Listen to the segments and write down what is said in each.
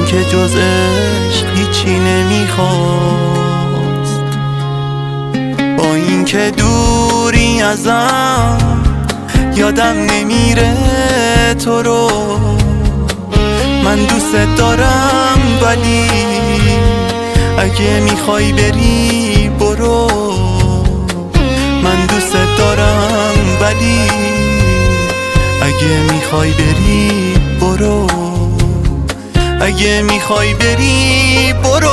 که جز عشق هیچی نمیخواست. با اینکه دوری ازم یادم نمیره تو رو، من دوست دارم ولی اگه میخوای بری برو. من دوست دارم ولی اگه میخوای بری برو. اگه میخوای بری برو.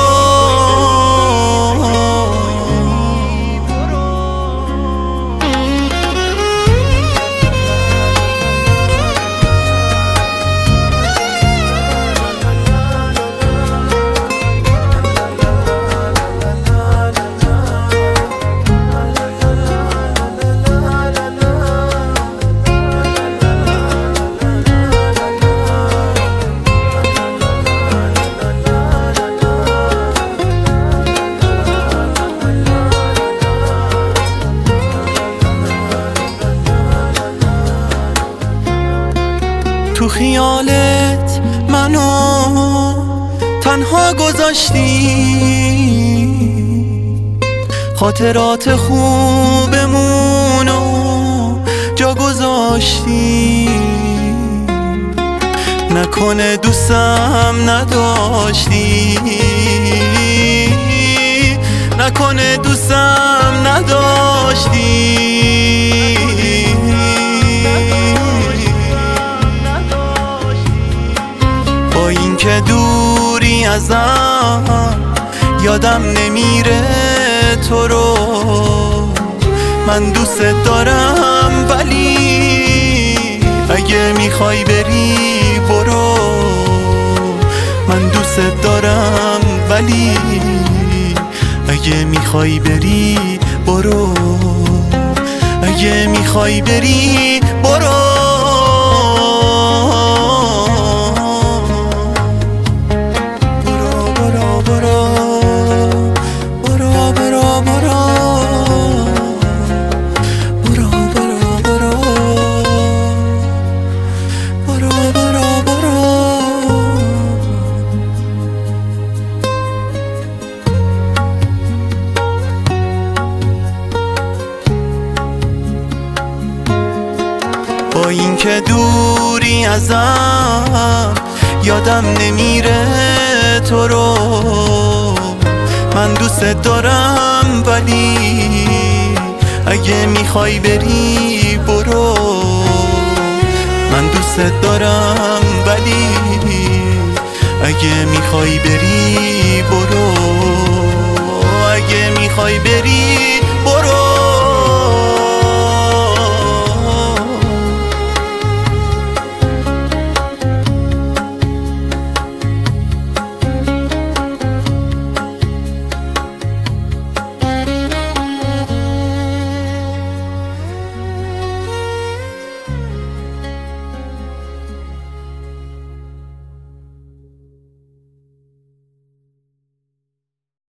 تو خیالت منو تنها گذاشتی، خاطرات خوبمونو جا گذاشتی. نکنه دوستم نداشتی، نکنه دوستم نداشتی. با اینکه دوری ازم یادم نمیره تو رو، من دوست دارم ولی اگه میخوای بری برو. من دوست دارم ولی اگه میخوای بری برو. اگه میخوای بری برو. با اینکه دوری ازم یادم نمیره تو رو، من دوست دارم ولی اگه میخوای بری برو. من دوست دارم ولی اگه میخوای بری برو. اگه میخوای بری برو.